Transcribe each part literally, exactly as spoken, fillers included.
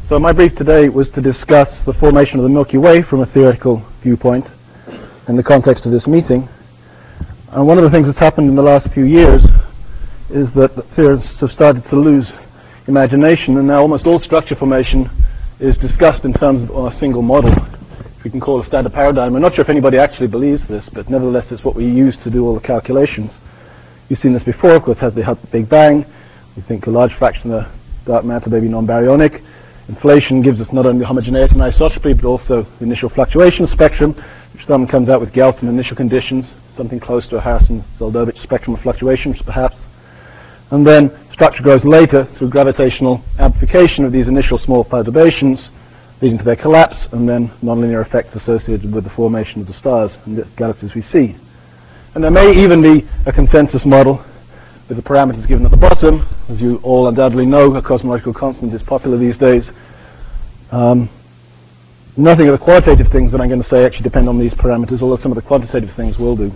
So my brief today was to discuss the formation of the Milky Way from a theoretical viewpoint in the context of this meeting. And one of the things that's happened in the last few years is that theorists have started to lose imagination, and now almost all structure formation is discussed in terms of a single model, which we can call a standard paradigm. I'm not sure if anybody actually believes this, but nevertheless it's what we use to do all the calculations. You've seen this before, of course, has the Big Bang. We think a large fraction of the dark matter may be non-baryonic. Inflation gives us not only homogeneity and isotropy, but also the initial fluctuation spectrum, which then comes out with Galton initial conditions, something close to a Harrison-Zeldovich spectrum of fluctuations, perhaps. And then structure grows later through gravitational amplification of these initial small perturbations, leading to their collapse, and then nonlinear effects associated with the formation of the stars and the galaxies we see. And there may even be a consensus model with the parameters given at the bottom. As you all undoubtedly know, a cosmological constant is popular these days. Um, nothing of the qualitative things that I'm going to say actually depend on these parameters, although some of the quantitative things will do.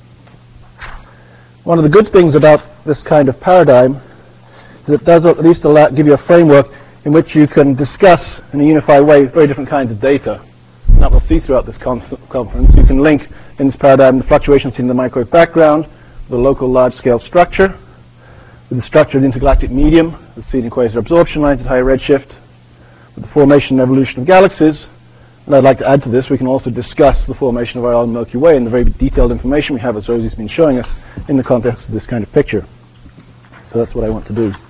One of the good things about this kind of paradigm is it does at least allow, give you a framework in which you can discuss in a unified way very different kinds of data. And that we'll see throughout this conference. You can link in this paradigm the fluctuations in the microwave background, the local large-scale structure, with the structure of the intergalactic medium, the seed and quasar absorption lines at higher redshift, with the formation and evolution of galaxies. And I'd like to add to this, we can also discuss the formation of our own Milky Way and the very detailed information we have, as Rosie's been showing us, in the context of this kind of picture. So that's what I want to do.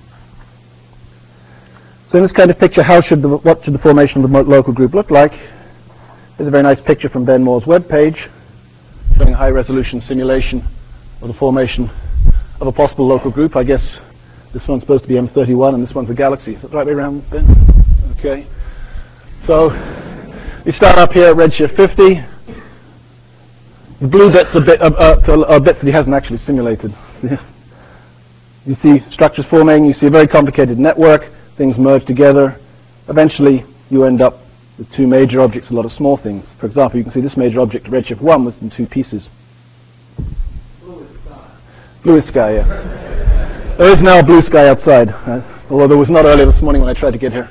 So in this kind of picture, how should the, what should the formation of the local group look like? There's a very nice picture from Ben Moore's webpage, showing a high-resolution simulation of the formation of a possible local group. I guess this one's supposed to be M thirty-one and this one's a galaxy. Is that the right way around, Ben? Okay. So we start up here at redshift fifty. The blue bits are, bit, uh, uh, are bits that he hasn't actually simulated. You see structures forming, you see a very complicated network, things merge together. Eventually you end up with two major objects, a lot of small things. For example, you can see this major object at redshift one was in two pieces. Blue sky, yeah. There is now a blue sky outside, uh, although there was not earlier this morning when I tried to get here.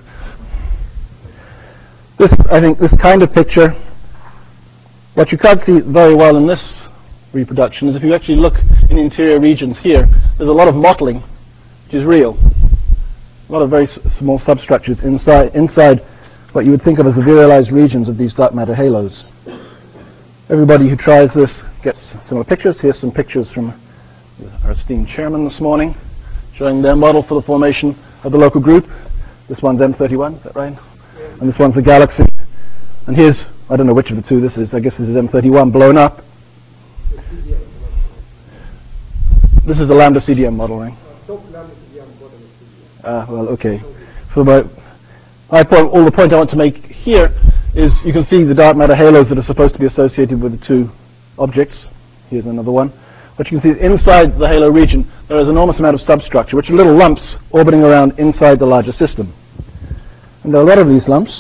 This, I think, this kind of picture, what you can't see very well in this reproduction is if you actually look in the interior regions here, there's a lot of mottling, which is real. A lot of very s small substructures inside, inside what you would think of as the virialized regions of these dark matter halos. Everybody who tries this gets similar pictures. Here's some pictures from our esteemed chairman this morning, showing their model for the formation of the local group. This one's M thirty-one, is that right? Yeah. And this one's a galaxy. And here's, I don't know which of the two this is, I guess this is M thirty-one blown up. This is the lambda C D M model, right? Ah, uh, well, okay. So my, my point, all the point I want to make here is you can see the dark matter halos that are supposed to be associated with the two objects. Here's another one. What you can see is inside the halo region there is an enormous amount of substructure, which are little lumps orbiting around inside the larger system. And there are a lot of these lumps.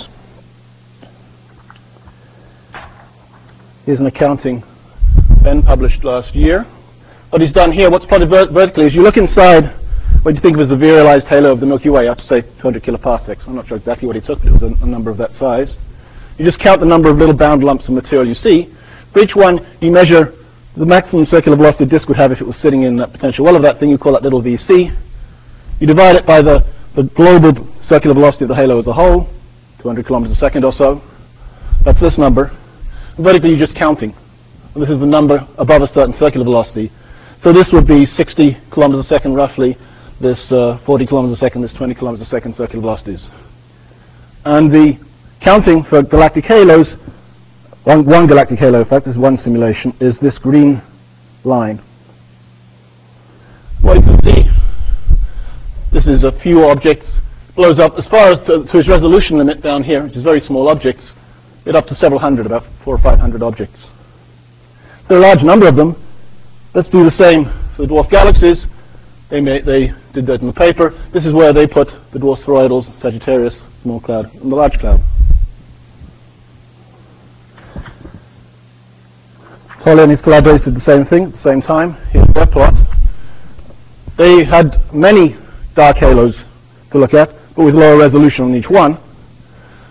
Here's an accounting Ben published last year. What he's done here, what's plotted vert vertically, is you look inside what you think of as the virialized halo of the Milky Way, up to say two hundred kiloparsecs. I'm not sure exactly what he took, but it was a, a number of that size. You just count the number of little bound lumps of material you see. For each one, you measure the maximum circular velocity a disk would have if it was sitting in that potential well of that thing. You call that little V C. You divide it by the, the global circular velocity of the halo as a whole, two hundred kilometers a second or so. That's this number. And vertically, you're just counting. And this is the number above a certain circular velocity. So this would be sixty kilometers a second roughly, this uh, forty kilometers a second, this twenty kilometers a second circular velocities. And the counting for galactic halos, One, one galactic halo, in fact, this is one simulation, is this green line. What you can see, this is a few objects, blows up as far as to, to its resolution limit down here, which is very small objects, get up to several hundred, about four or five hundred objects. There are a large number of them. Let's do the same for the dwarf galaxies. They, may, they did that in the paper. This is where they put the dwarf spheroidals, Sagittarius, small cloud, and the large cloud. Tolle and his collaborators did the same thing at the same time. Here's their plot. They had many dark halos to look at, but with lower resolution on each one.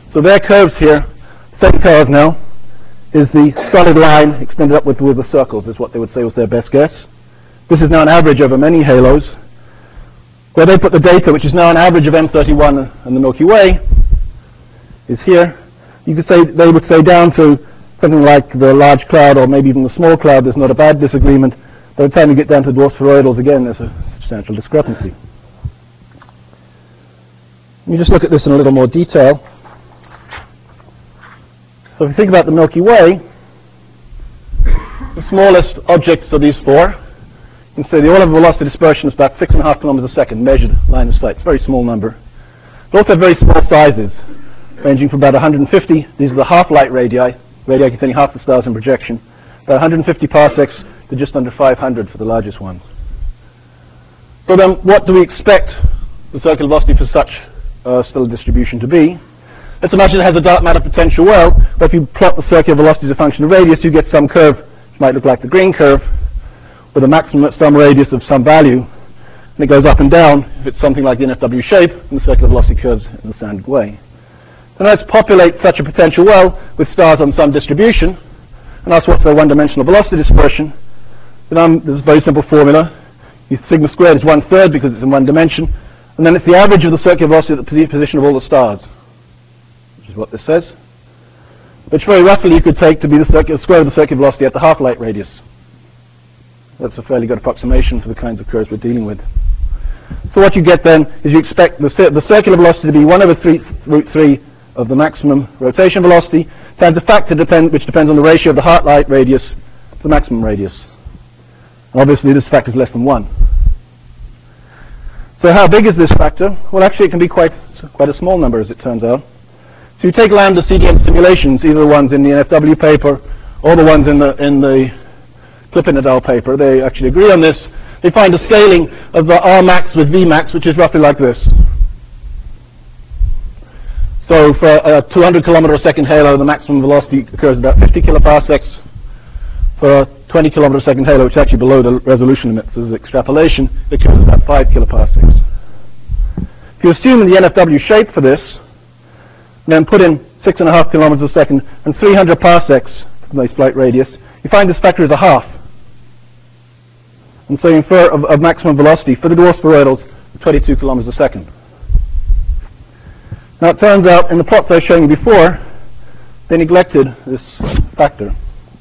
So their curves here, same curve now, is the solid line extended upward with the circles, is what they would say was their best guess. This is now an average over many halos. Where they put the data, which is now an average of M thirty-one and the Milky Way, is here. You could say, they would say down to something like the large cloud or maybe even the small cloud, there's not a bad disagreement. By the time you get down to dwarf spheroidals, again, there's a substantial discrepancy. Let me just look at this in a little more detail. So if you think about the Milky Way, the smallest objects are these four. You can say the all-over velocity dispersion is about six and a half kilometers a second, measured line of sight. It's a very small number. They also have very small sizes, ranging from about one hundred fifty. These are the half-light radii, radii containing half the stars in projection, about one hundred fifty parsecs to just under five hundred for the largest ones. So then, what do we expect the circular velocity for such uh, stellar distribution to be? Let's imagine it has a dark matter potential well, but if you plot the circular velocity as a function of radius, you get some curve, which might look like the green curve, with a maximum at some radius of some value, and it goes up and down if it's something like the N F W shape, and the circular velocity curves in the standard way. Then let's populate such a potential well with stars on some distribution, and ask what's their one-dimensional velocity dispersion. Then um, there's a very simple formula. Sigma squared is one-third because it's in one dimension, and then it's the average of the circular velocity at the position of all the stars, which is what this says, which very roughly you could take to be the circular square of the circular velocity at the half-light radius. That's a fairly good approximation for the kinds of curves we're dealing with. So what you get then is you expect the, the circular velocity to be one over three, root three of the maximum rotation velocity times a factor depend, which depends on the ratio of the half-light radius to the maximum radius. And obviously this factor is less than one. So how big is this factor? Well, actually it can be quite, quite a small number, as it turns out. So you take lambda C D M simulations, either the ones in the N F W paper or the ones in the, in the Klippin et al. Paper. They actually agree on this. They find a scaling of the R max with V max, which is roughly like this. So for a two hundred kilometer a second halo, the maximum velocity occurs about fifty kiloparsecs. For a twenty kilometer a second halo, which is actually below the resolution limit, so this is extrapolation, it occurs about five kiloparsecs. If you assume the N F W shape for this, then put in six and a half kilometers a second and three hundred parsecs for the flight radius, you find this factor is a half. And so you infer of, of maximum velocity for the dwarf spheroidals of twenty-two kilometers a second. Now it turns out in the plots I was showing you before, they neglected this factor.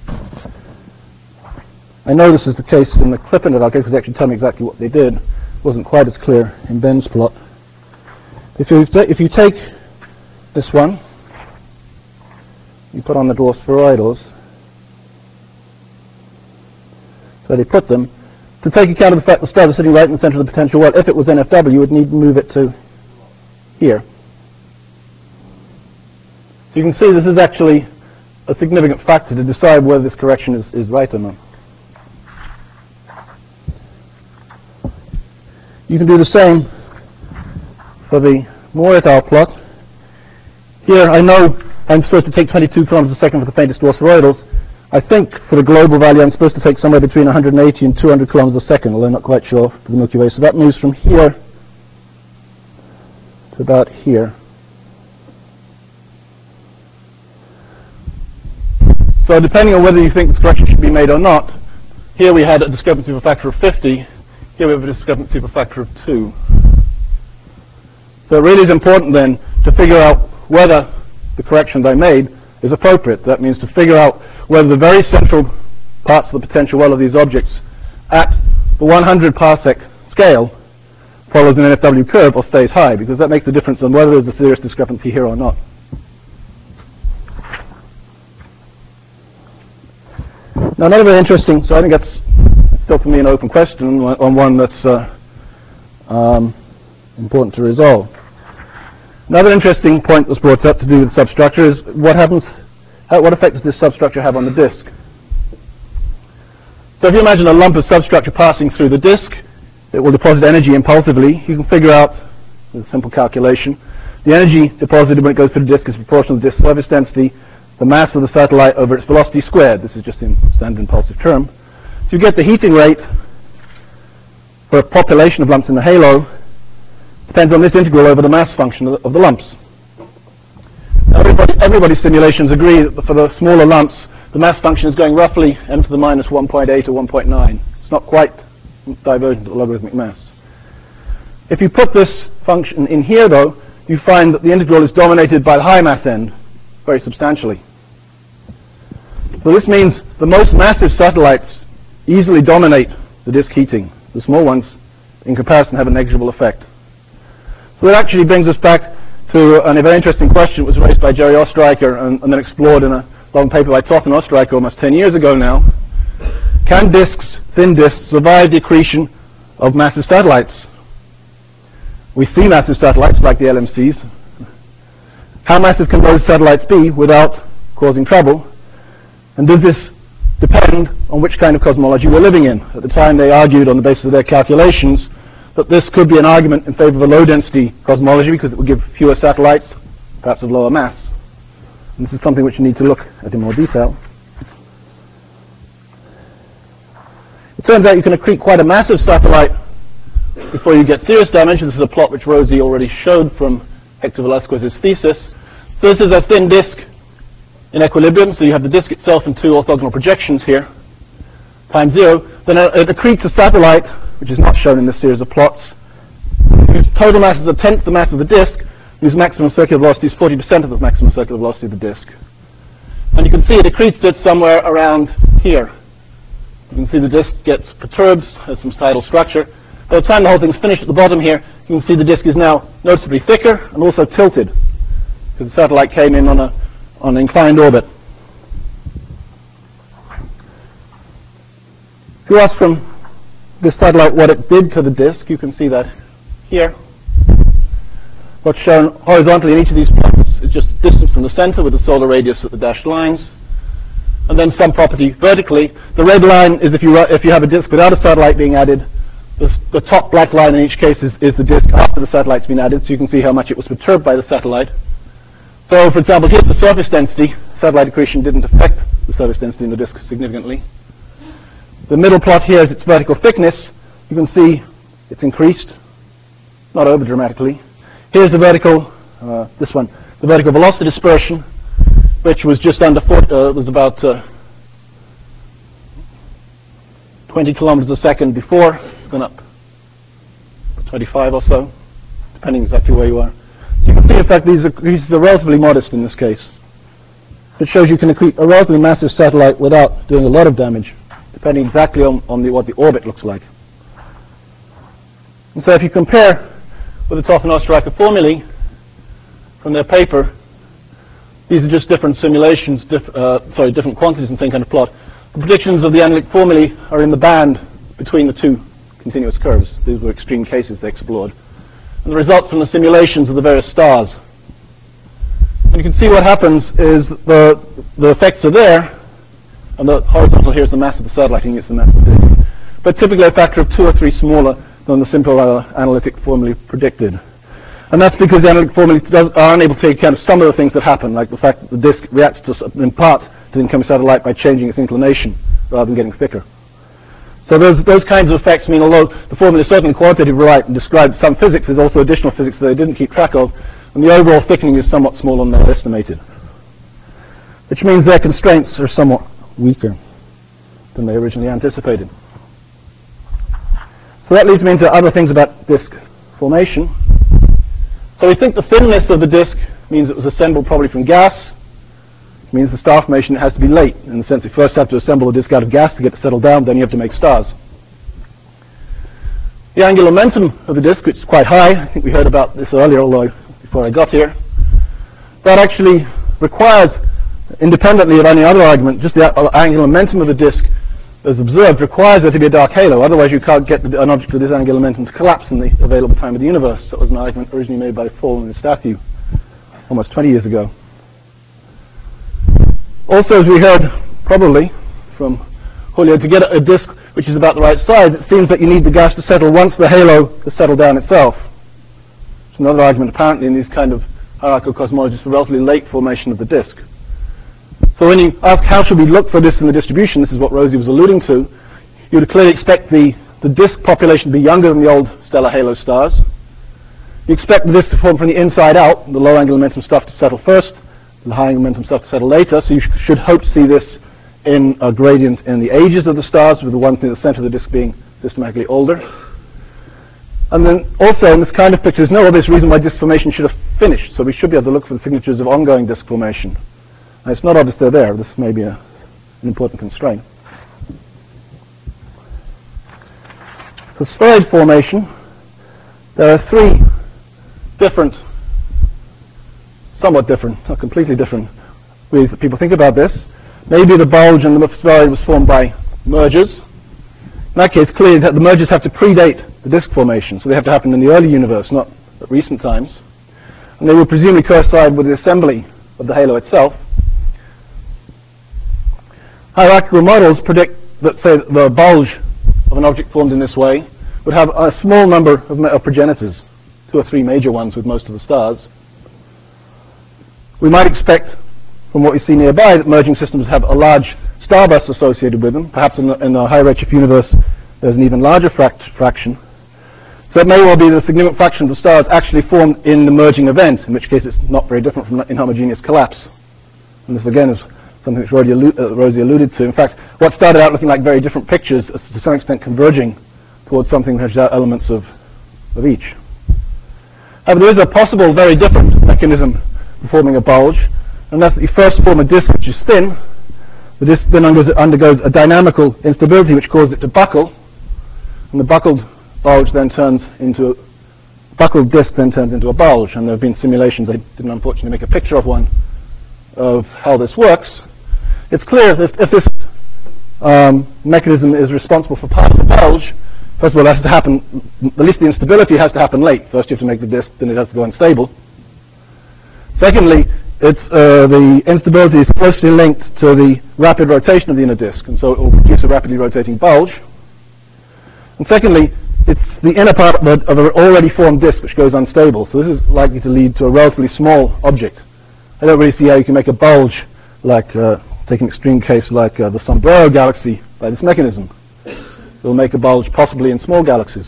I know this is the case in the Klippin et al. Because they actually tell me exactly what they did. It wasn't quite as clear in Ben's plot. If you, if you take this one, you put on the dwarf spheroidals, so they put them, to take account of the fact the stars are sitting right in the center of the potential well, if it was N F W, you would need to move it to here. So you can see this is actually a significant factor to decide whether this correction is, is right or not. You can do the same for the Moore et al. Plot. Here I know I'm supposed to take twenty-two kilometers a second for the faintest dwarf spheroidals. I think for the global value I'm supposed to take somewhere between one hundred eighty and two hundred kilometers a second, although I'm not quite sure for the Milky Way. So that moves from here to about here. So depending on whether you think this correction should be made or not, here we had a discrepancy of a factor of fifty, here we have a discrepancy of a factor of two. So it really is important then to figure out whether the correction they made is appropriate. That means to figure out whether the very central parts of the potential well of these objects at the one hundred parsec scale follows an N F W curve or stays high, because that makes the difference on whether there's a serious discrepancy here or not. Now another very interesting, so I think that's still for me an open question on one that's uh, um, important to resolve. Another interesting point that's brought up to do with substructure is what happens, how, what effect does this substructure have on the disk? So if you imagine a lump of substructure passing through the disk, it will deposit energy impulsively. You can figure out, with a simple calculation, the energy deposited when it goes through the disk is proportional to the disk surface density, the mass of the satellite over its velocity squared. This is just in standard impulsive term. So you get the heating rate for a population of lumps in the halo depends on this integral over the mass function of the, of the lumps. Now, everybody's simulations agree that for the smaller lumps, the mass function is going roughly m to the minus one point eight or one point nine. It's not quite divergent to the logarithmic mass. If you put this function in here, though, you find that the integral is dominated by the high mass end very substantially. So this means the most massive satellites easily dominate the disk heating. The small ones, in comparison, have a negligible effect. So that actually brings us back to a very interesting question that was raised by Jerry Oestreicher and, and then explored in a long paper by Toth and Oestreicher almost ten years ago now. Can disks, thin disks, survive the accretion of massive satellites? We see massive satellites like the L M Cs. How massive can those satellites be without causing trouble? And does this depend on which kind of cosmology we're living in? At the time, they argued on the basis of their calculations that this could be an argument in favor of a low-density cosmology because it would give fewer satellites, perhaps of lower mass. And this is something which you need to look at in more detail. It turns out you can accrete quite a massive satellite before you get serious damage. This is a plot which Rosie already showed from Hector Velasquez's thesis. So this is a thin disk in equilibrium, so you have the disk itself and two orthogonal projections here, times zero. Then it accretes a satellite, which is not shown in this series of plots, whose total mass is a tenth the mass of the disk, whose maximum circular velocity is forty percent of the maximum circular velocity of the disk. And you can see it accretes it somewhere around here. You can see the disk gets perturbed, has some tidal structure. By the time the whole thing's finished at the bottom here, you can see the disk is now noticeably thicker and also tilted, because the satellite came in on, a, on an inclined orbit. If you ask from this satellite what it did to the disk, you can see that here. What's shown horizontally in each of these plots is just distance from the center with the solar radius at the dashed lines, and then some property vertically. The red line is if you, if you have a disk without a satellite being added. The, the top black line in each case is, is the disk after the satellite's been added, so you can see how much it was perturbed by the satellite. So, for example, here's the surface density. Satellite accretion didn't affect the surface density in the disk significantly. The middle plot here is its vertical thickness. You can see it's increased, not over dramatically. Here's the vertical, uh, this one, the vertical velocity dispersion, which was just under four, uh, was about uh, twenty kilometers a second before. It's gone up twenty-five or so, depending exactly where you are. So you can see, in fact, these are, these are relatively modest in this case. It shows you can accrete a relatively massive satellite without doing a lot of damage, depending exactly on, on the, what the orbit looks like. And so if you compare with the Toth and Oestreicher formulae from their paper, these are just different simulations, diff, uh, sorry, different quantities in the same kind of plot. The predictions of the analytic formulae are in the band between the two continuous curves. These were extreme cases they explored. And the results from the simulations of the various stars. And you can see what happens is the, the effects are there, and the horizontal here is the mass of the satellite, and it's the mass of the disk. But typically a factor of two or three smaller than the simple uh, analytic formulae predicted. And that's because the analytic formulae does, are unable to take account of some of the things that happen, like the fact that the disk reacts to, in part to the incoming satellite by changing its inclination rather than getting thicker. So those, those kinds of effects mean, although the formula is certainly quantitatively right and describes some physics, there's also additional physics that they didn't keep track of, and the overall thickening is somewhat smaller than they estimated, which means their constraints are somewhat weaker than they originally anticipated. So that leads me into other things about disk formation. So we think the thinness of the disk means it was assembled probably from gas. It means the star formation has to be late, in the sense you first have to assemble the disk out of gas to get it settled down, then you have to make stars. The angular momentum of the disk, which is quite high, I think we heard about this earlier, although before I got here, that actually requires, independently of any other argument, just the angular momentum of the disk as observed requires there to be a dark halo, otherwise you can't get an object with this angular momentum to collapse in the available time of the universe. That was an argument originally made by Fall and Statue almost twenty years ago. Also, as we heard probably from Julio, to get a disk which is about the right size, it seems that you need the gas to settle once the halo has settled down itself. It's another argument apparently in these kind of hierarchical cosmologies for relatively late formation of the disk. So when you ask how should we look for this in the distribution, this is what Rosie was alluding to, you would clearly expect the, the disk population to be younger than the old stellar halo stars. You expect the disk to form from the inside out, the low angular momentum stuff to settle first, the higher momentum stuff to settle later. So you sh should hope to see this in a gradient in the ages of the stars, with the one thing at the center of the disk being systematically older. And then also in this kind of picture, there's no obvious reason why disk formation should have finished. So we should be able to look for the signatures of ongoing disk formation. And it's not obvious they're there. This may be a, an important constraint. For spheroid formation, there are three different, somewhat different, not completely different ways that people think about this. Maybe the bulge and the spheroid was formed by mergers. In that case, clearly that the mergers have to predate the disk formation, so they have to happen in the early universe, not at recent times. And they will presumably coincide with the assembly of the halo itself. Hierarchical models predict that, say, the bulge of an object formed in this way would have a small number of, of progenitors, two or three major ones with most of the stars. We might expect, from what we see nearby, that merging systems have a large star bus associated with them. Perhaps in the, in the high redshift universe there's an even larger fract fraction. So it may well be that a significant fraction of the stars actually formed in the merging event, in which case it's not very different from inhomogeneous collapse. And this again is something which Rosie, allu uh, Rosie alluded to. In fact, what started out looking like very different pictures is to some extent converging towards something which has elements of, of each. However, there is a possible very different mechanism for forming a bulge, and that's that you first form a disk which is thin. The disk then undergoes, undergoes a dynamical instability which causes it to buckle, and the buckled bulge then turns into a buckled disk then turns into a bulge. And there have been simulations, I didn't unfortunately make a picture of one, of how this works. It's clear that if, if this um, mechanism is responsible for part of the bulge, first of all, it has to happen, at least the instability has to happen late. First you have to make the disk, then it has to go unstable. Secondly, it's, uh, the instability is closely linked to the rapid rotation of the inner disk, and so it will produce a rapidly rotating bulge. And secondly, it's the inner part of, a, of an already formed disk which goes unstable. So this is likely to lead to a relatively small object. I don't really see how you can make a bulge, like, uh, take an extreme case like uh, the Sombrero galaxy, by this mechanism. It will make a bulge possibly in small galaxies.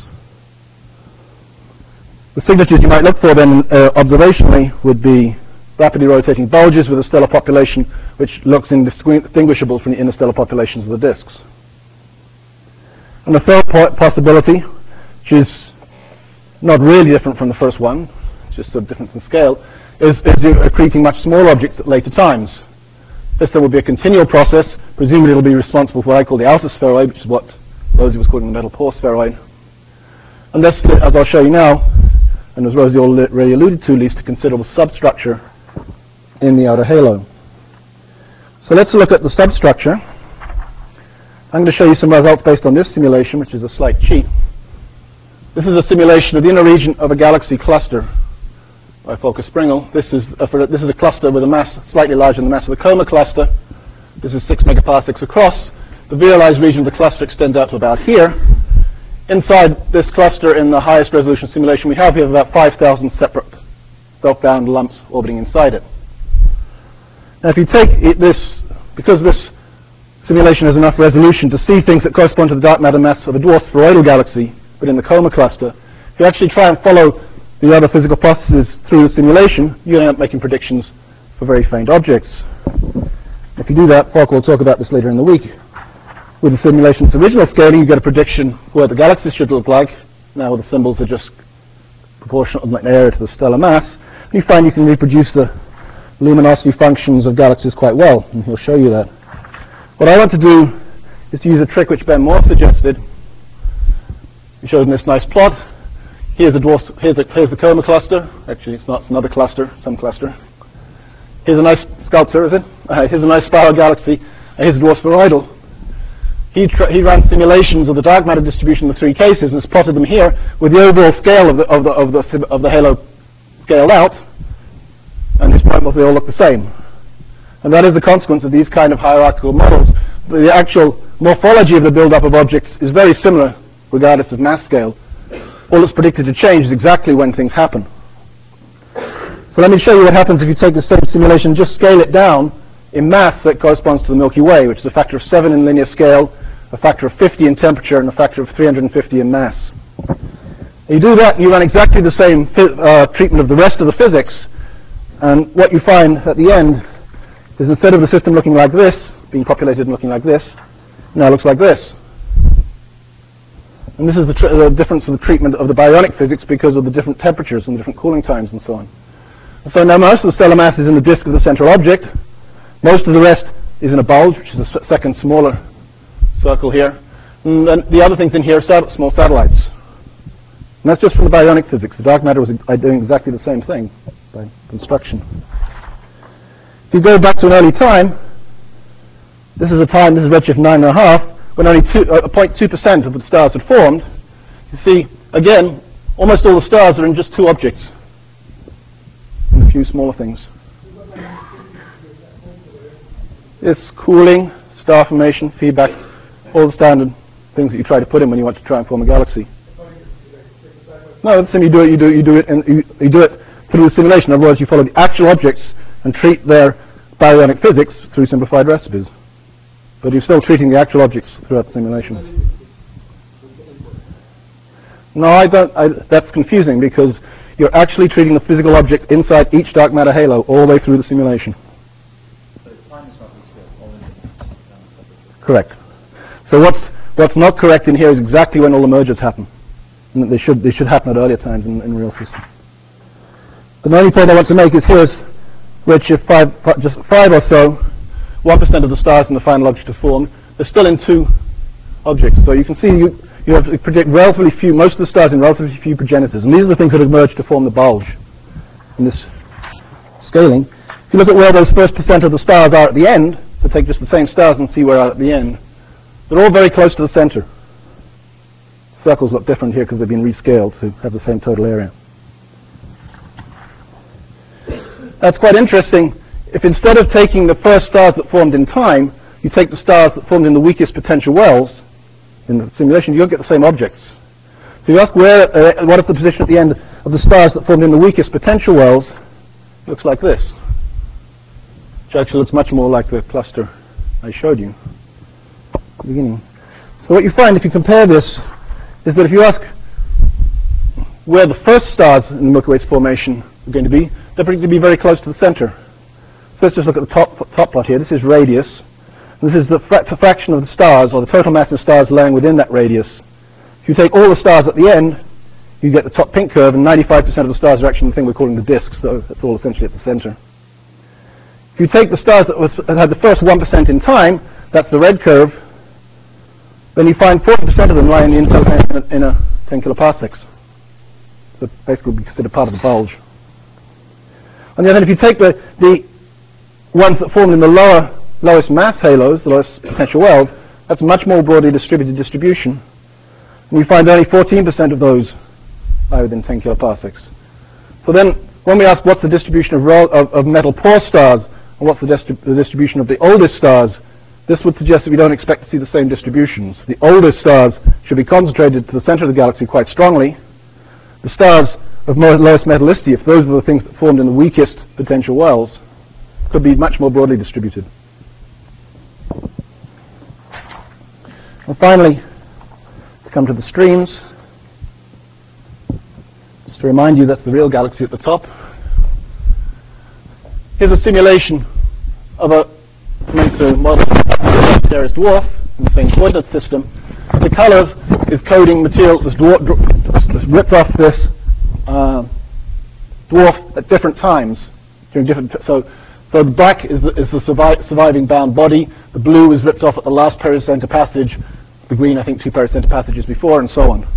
The signatures you might look for then uh, observationally would be rapidly rotating bulges with a stellar population which looks indistinguishable from the interstellar populations of the disks. And the third po possibility, which is not really different from the first one, just a difference in scale, is, is accreting much smaller objects at later times. This then will be a continual process. Presumably it will be responsible for what I call the outer spheroid, which is what Rosie was calling the metal pore spheroid. And this, as I'll show you now, and as Rosie already alluded to, leads to considerable substructure in the outer halo. So let's look at the substructure. I'm going to show you some results based on this simulation, which is a slight cheat. This is a simulation of the inner region of a galaxy cluster by Volker Springel. This is a, for, this is a cluster with a mass slightly larger than the mass of the Coma cluster. This is six megaparsecs across. The visualized region of the cluster extends out to about here. Inside this cluster, in the highest resolution simulation we have, we have about five thousand separate self-bound lumps orbiting inside it. Now if you take it, this, because this simulation has enough resolution to see things that correspond to the dark matter mass of a dwarf spheroidal galaxy, but in the Coma cluster, if you actually try and follow the other physical processes through the simulation, you end up making predictions for very faint objects. If you do that, Volker will talk about this later in the week. With the simulation's original scaling, you get a prediction where the galaxies should look like. Now the symbols are just proportional in area to the stellar mass. And you find you can reproduce the luminosity functions of galaxies quite well, and he'll show you that. What I want to do is to use a trick which Ben Moore suggested. He showed in this nice plot. Here's the dwarf, here's the, here's the Coma cluster. Actually, it's not, it's another cluster, some cluster. Here's a nice sculpture, is it? Uh, here's a nice spiral galaxy. Uh, here's a dwarf spheroidal. He, he ran simulations of the dark matter distribution in the three cases and has plotted them here with the overall scale of the, of the, of the, of the halo scaled out. And his point was they all look the same. And that is the consequence of these kind of hierarchical models. The actual morphology of the build-up of objects is very similar, regardless of mass scale. All that's predicted to change is exactly when things happen. So let me show you what happens if you take the same simulation, just scale it down in mass that corresponds to the Milky Way, which is a factor of seven in linear scale, a factor of fifty in temperature, and a factor of three hundred fifty in mass. You do that, and you run exactly the same uh, treatment of the rest of the physics. And what you find at the end is instead of the system looking like this, being populated and looking like this, now it looks like this. And this is the, tr the difference in the treatment of the baryonic physics because of the different temperatures and the different cooling times and so on. And so now most of the stellar mass is in the disk of the central object. Most of the rest is in a bulge, which is a s second smaller circle here. And then the other things in here are sat small satellites. And that's just from the baryonic physics. The dark matter was doing exactly the same thing by construction. If you go back to an early time, this is a time, this is redshift nine and a half, when only two, uh, zero point two percent of the stars had formed. You see, again, almost all the stars are in just two objects, and a few smaller things. It's cooling, star formation, feedback, all the standard things that you try to put in when you want to try and form a galaxy. No, the same. You do it. You do it. You do it, and you, you do it through the simulation. Otherwise, you follow the actual objects and treat their baryonic physics through simplified recipes. But you're still treating the actual objects throughout the simulation. No, I don't. I, that's confusing because you're actually treating the physical object inside each dark matter halo all the way through the simulation. Correct. So what's what's not correct in here is exactly when all the mergers happen. And they should they should happen at earlier times in, in real system. The only point I want to make is here's redshift five, just five or so, one percent of the stars in the final object are formed. They're still in two objects. So you can see you you have to predict relatively few, most of the stars in relatively few progenitors, and these are the things that have merged to form the bulge in this scaling. If you look at where those first percent of the stars are at the end, to take just the same stars and see where they are at the end, they're all very close to the center. Circles look different here because they've been rescaled to have the same total area. That's quite interesting. If instead of taking the first stars that formed in time, you take the stars that formed in the weakest potential wells in the simulation, you'll get the same objects. So you ask where, uh, what is the position at the end of the stars that formed in the weakest potential wells? It looks like this, which actually looks much more like the cluster I showed you at the beginning. So what you find if you compare this is that if you ask where the first stars in the Milky Way's formation are going to be, they're going to be very close to the center. So let's just look at the top, top plot here. This is radius. This is the fra fraction of the stars, or the total mass of stars lying within that radius. If you take all the stars at the end, you get the top pink curve, and ninety-five percent of the stars are actually the thing we're calling the disks, so that's all essentially at the center. If you take the stars that, was, that had the first one percent in time, that's the red curve, then you find forty percent of them lie in the inner, inner ten kiloparsecs. So basically be considered part of the bulge. On the other hand, if you take the, the ones that formed in the lower, lowest mass halos, the lowest potential wells, that's a much more broadly distributed distribution. And you find only fourteen percent of those lie within ten kiloparsecs. So then, when we ask what's the distribution of, of, of metal poor stars, and what's the, distri the distribution of the oldest stars, this would suggest that we don't expect to see the same distributions. The oldest stars should be concentrated to the center of the galaxy quite strongly. The stars of lowest metallicity, if those are the things that formed in the weakest potential wells, could be much more broadly distributed. And finally, to come to the streams, just to remind you that's the real galaxy at the top. Here's a simulation of a meant to model a Sagittarius dwarf in the same coordinate system. The colors is coding material that's, dwarf, that's ripped off this uh, dwarf at different times during different. So, so the black is the, is the survi surviving bound body. The blue is ripped off at the last pericenter passage. The green, I think, two pericenter passages before, and so on.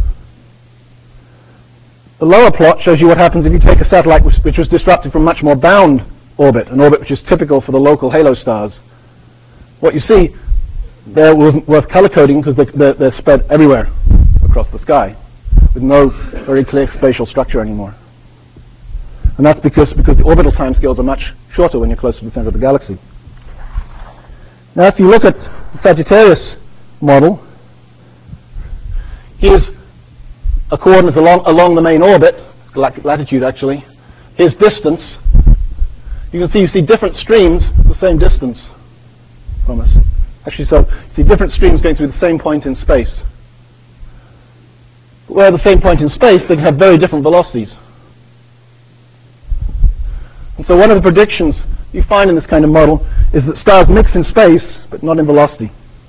The lower plot shows you what happens if you take a satellite which, which was disrupted from much more bound orbit, an orbit which is typical for the local halo stars. What you see there wasn't worth color coding because they, they're, they're spread everywhere across the sky with no very clear spatial structure anymore. And that's because, because the orbital timescales are much shorter when you're close to the center of the galaxy. Now if you look at the Sagittarius model, here's a coordinate along, along the main orbit, latitude actually. Here's distance. You can see you see different streams at the same distance from us. Actually, so you see different streams going through the same point in space. But where the same point in space, they can have very different velocities. And so one of the predictions you find in this kind of model is that stars mix in space, but not in velocity.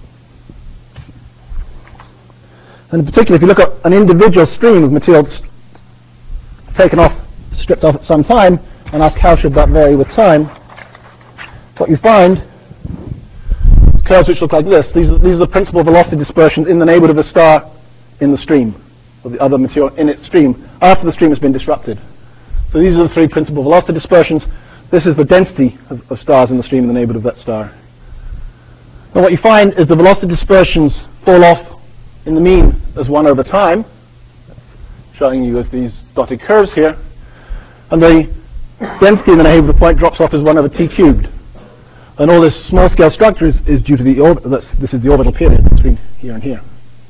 And in particular, if you look at an individual stream of material taken off, stripped off at some time, and ask how should that vary with time, what you find is curves which look like this. These are, these are the principal velocity dispersions in the neighborhood of the star in the stream, of the other material in its stream, after the stream has been disrupted. So these are the three principal velocity dispersions. This is the density of, of stars in the stream in the neighborhood of that star. And what you find is the velocity dispersions fall off in the mean as one over time, showing you as these dotted curves here, and the density in the neighborhood of the point drops off as one over t cubed. And all this small scale structure is, is due to the orbit. This is the orbital period between here and here.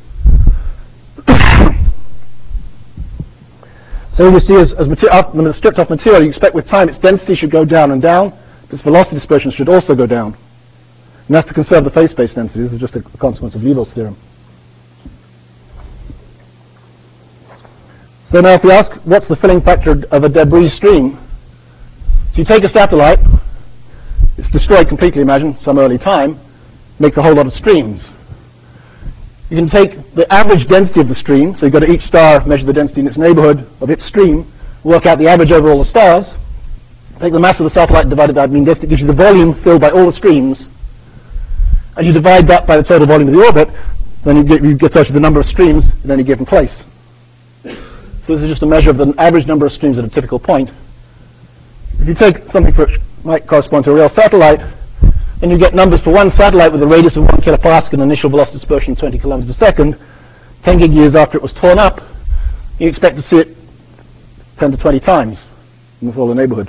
So you see, as, as material, stripped off material, you expect with time its density should go down and down. Its velocity dispersion should also go down. And that's to conserve the phase space density. This is just a, a consequence of Liouville's theorem. So now if we ask what's the filling factor of a debris stream, so you take a satellite, it's destroyed completely, imagine, some early time, makes a whole lot of streams. You can take the average density of the stream, so you've got to each star measure the density in its neighborhood of its stream, work out the average over all the stars, take the mass of the satellite divided by the mean density, gives you the volume filled by all the streams, and you divide that by the total volume of the orbit, then you get, you get to the number of streams in any given place. So this is just a measure of the average number of streams at a typical point. If you take something which might correspond to a real satellite, then you get numbers for one satellite with a radius of one kilopascal and initial velocity dispersion of twenty kilometers a second. ten gig years after it was torn up, you expect to see it ten to twenty times in this whole neighborhood.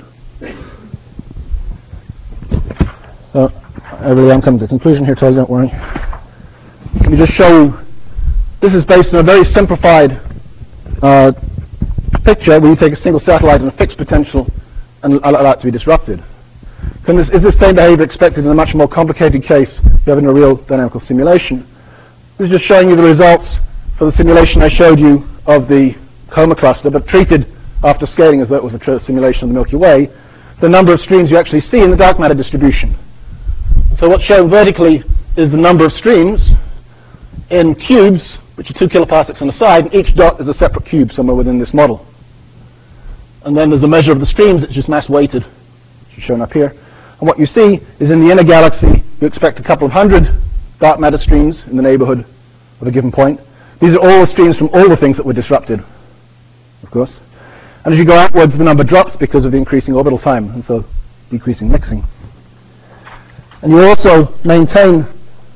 So I really am coming to a conclusion here, Todd, don't worry. Let me just show you, this is based on a very simplified uh, picture where you take a single satellite and a fixed potential and allow that to be disrupted. Can this, is this same behavior expected in a much more complicated case you have in a real dynamical simulation? This is just showing you the results for the simulation I showed you of the Coma cluster, but treated after scaling as though it was a true simulation of the Milky Way, the number of streams you actually see in the dark matter distribution. So what's shown vertically is the number of streams in cubes, which are two kiloparsecs on the side, and each dot is a separate cube somewhere within this model. And then there's a measure of the streams, it's just mass weighted, which is shown up here. And what you see is in the inner galaxy, you expect a couple of hundred dark matter streams in the neighborhood of a given point. These are all the streams from all the things that were disrupted, of course. And as you go outwards, the number drops because of the increasing orbital time, and so decreasing mixing. And you also maintain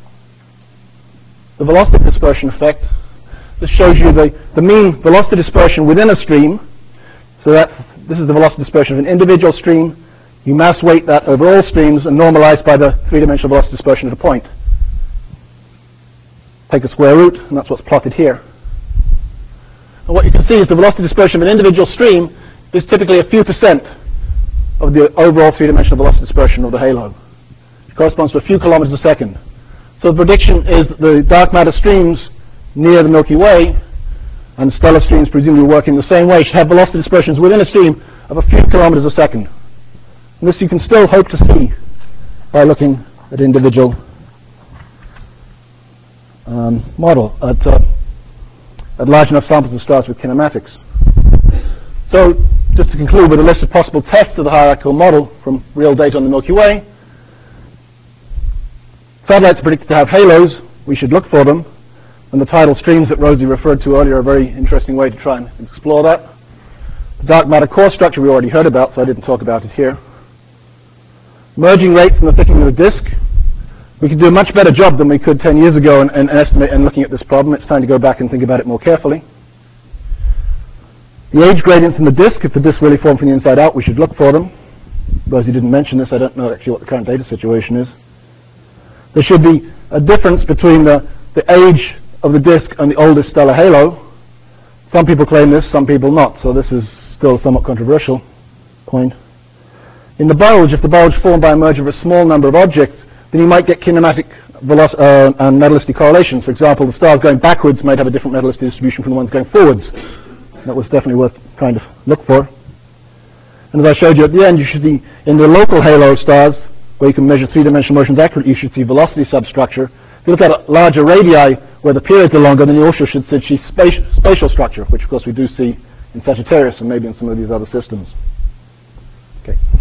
the velocity dispersion effect. This shows you the, the mean velocity dispersion within a stream. So that this is the velocity dispersion of an individual stream. You mass weight that over all streams and normalize by the three-dimensional velocity dispersion at a point. Take a square root, and that's what's plotted here. And what you can see is the velocity dispersion of an individual stream is typically a few percent of the overall three-dimensional velocity dispersion of the halo. It corresponds to a few kilometers a second. So the prediction is that the dark matter streams near the Milky Way and stellar streams presumably working the same way should have velocity dispersions within a stream of a few kilometers a second. And this you can still hope to see by looking at individual um, model at, uh, at large enough samples of stars with kinematics. So just to conclude with a list of possible tests of the hierarchical model from real data on the Milky Way. Satellites are predicted to have halos. We should look for them. And the tidal streams that Rosie referred to earlier are a very interesting way to try and explore that. The dark matter core structure we already heard about, so I didn't talk about it here. Merging rates and the thickening of the disk. We could do a much better job than we could ten years ago and, and estimate and looking at this problem. It's time to go back and think about it more carefully. The age gradients in the disk, if the disk really formed from the inside out, we should look for them. Rosie didn't mention this. I don't know actually what the current data situation is. There should be a difference between the, the age of the disk and the oldest stellar halo. Some people claim this, some people not, so this is still a somewhat controversial point. In the bulge, if the bulge formed by a merger of a small number of objects, then you might get kinematic veloc uh, and metallicity correlations. For example, the stars going backwards might have a different metallicity distribution from the ones going forwards. That was definitely worth trying to look for. And as I showed you at the end, you should see in the local halo of stars, where you can measure three-dimensional motions accurately, you should see velocity substructure. If you look at larger radii, where the periods are longer, then you also should see spatial, spatial structure, which of course we do see in Sagittarius and maybe in some of these other systems. Okay.